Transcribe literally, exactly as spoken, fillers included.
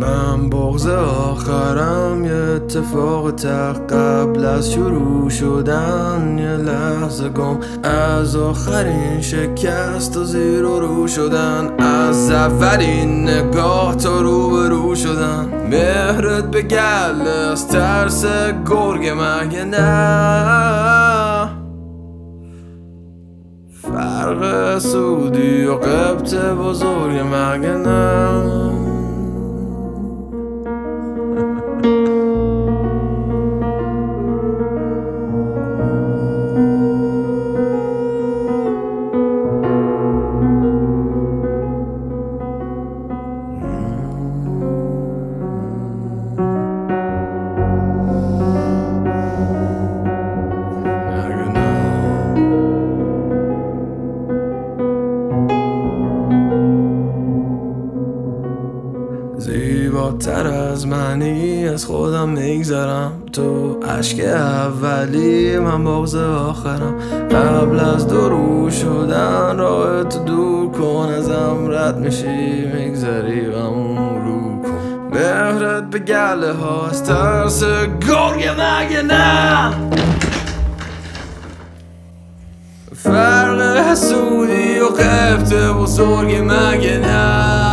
من بغض آخرم یه اتفاق تق قبل از شروع شدن، یه لحظه گم از آخرین شکست و زیر و رو شدن، از اولین نگاه تا رو به رو شدن. مهرت به گله از ترس گرگ مگه نه؟ فرق سعودی و قبط بزرگ مگه نه؟ زیباتر از منی از خودم میگذرم، تو عشق اولی من بغض آخرم. قبل از درو شدن راه تو دور کن، ازم رد میشی میگذری غمون رو کن. مهرت به گله ها از ترس گرگ مگه نه؟ فرق سعودی و قبط بزرگ مگه نه؟